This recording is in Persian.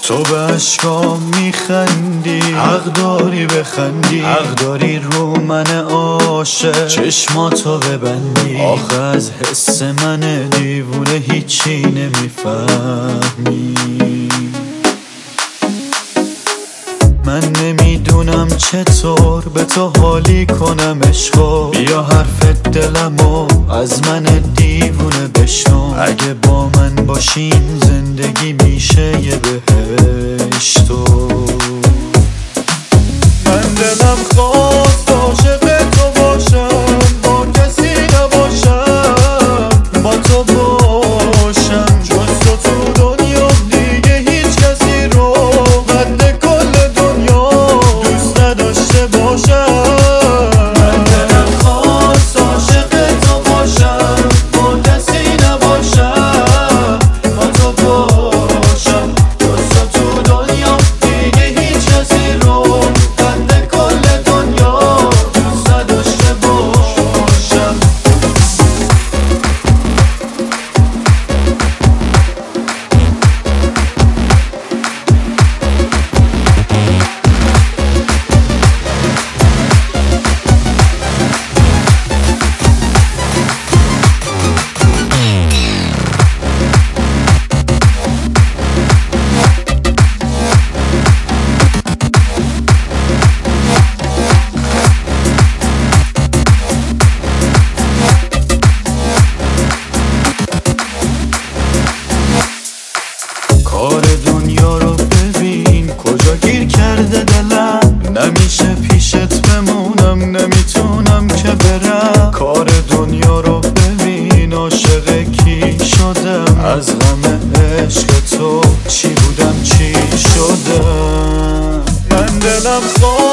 تو به عشقام میخندی، حق داری بخندی، حق داری رو من عاشق چشماتو ببندی. آخه از حس من دیوونه هیچی نمیفهمی. من نمیدونم چطور به تو حالی کنم عشقا. بیا حرف دلمو از من دیوونه بشنو. اگه با من باشین زندگی میشه یه بهشتو. من دلم خواست عاشق تو باشم، با کسی نباشم، با تو باشم. جز تو دنیا دیگه هیچ کسی رو قد کل دنیا دوست نداشته باشم. من دلم خواست عاشق تو باشم، با کسی نباشم، با تو باشم. جز تو دنیا دیگه هیچ کسی رو قد کل دنیا دوست نداشته باشم. کار دنیا رو ببین کجا گیر کرده دلم. نمیشه پیشت بمونم، نمیتونم که برم. کار دنیا رو ببین عاشق کی شدم. از غم عشق تو چی بودم چی شدم. من دلم